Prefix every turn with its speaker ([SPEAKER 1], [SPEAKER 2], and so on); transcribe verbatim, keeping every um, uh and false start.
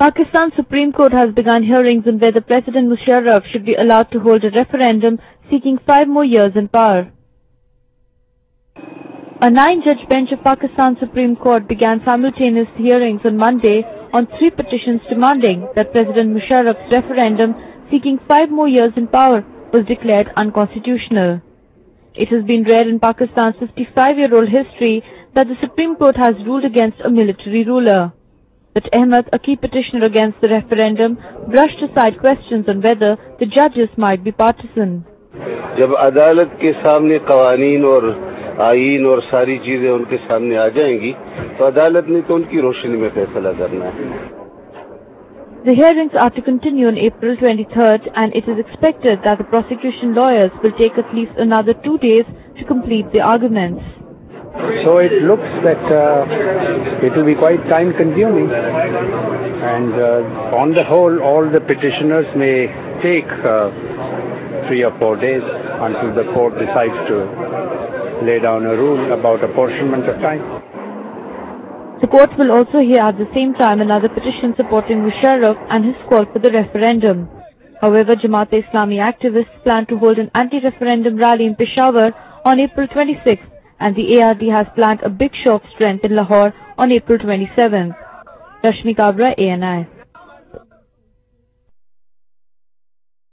[SPEAKER 1] Pakistan Supreme Court has begun hearings on whether President Musharraf should be allowed to hold a referendum seeking five more years in power. A nine-judge bench of Pakistan Supreme Court began simultaneous hearings on Monday on three petitions demanding that President Musharraf's referendum seeking five more years in power was declared unconstitutional. It has been rare in Pakistan's fifty-five-year-old history that the Supreme Court has ruled against a military ruler. But Ahmed, a key petitioner against the referendum, brushed aside questions on whether the judges might be partisan.
[SPEAKER 2] जब अदालत के सामने कानून और आईन और सारी चीजें उनके सामने आ जाएंगी, तो अदालत ने तो उनकी रोशनी में फैसला करना है.
[SPEAKER 1] The hearings are to continue on April twenty-third, and it is expected that the prosecution lawyers will take at least another two days to complete the arguments.
[SPEAKER 3] So it looks that uh, it will be quite time-consuming, and uh, on the whole, all the petitioners may take uh, three or four days until the court decides to lay down a rule about apportionment of time.
[SPEAKER 1] The court will also hear at the same time another petition supporting Musharraf and his call for the referendum. However, Jamaat-e-Islami activists plan to hold an anti-referendum rally in Peshawar on April twenty-sixth, and the A R D has planned a big show of strength in Lahore on April twenty-seventh. Rashmi Kabra, A N I.